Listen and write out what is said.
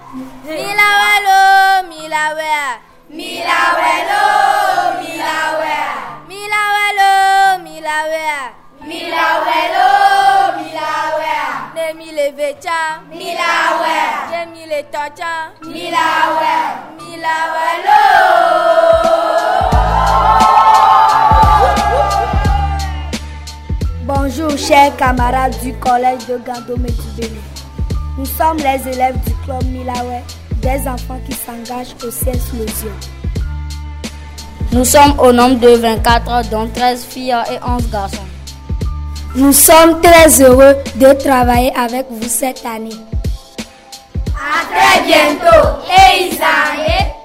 Milawelo, milawea. Milawelo, milawea. Milawelo, milawea. Milawelo, milawea. Nemile vecha. Milawea. Nemile tocha. Milawea. Milawelo. Bonjour chers camarades du collège de Gandomé du Bénin. Nous sommes les élèves du club Milawé, des enfants qui s'engagent au CS Losion. Nous sommes au nombre de 24, dont 13 filles et 11 garçons. Nous sommes très heureux de travailler avec vous cette année. À très bientôt. Et Isaïe.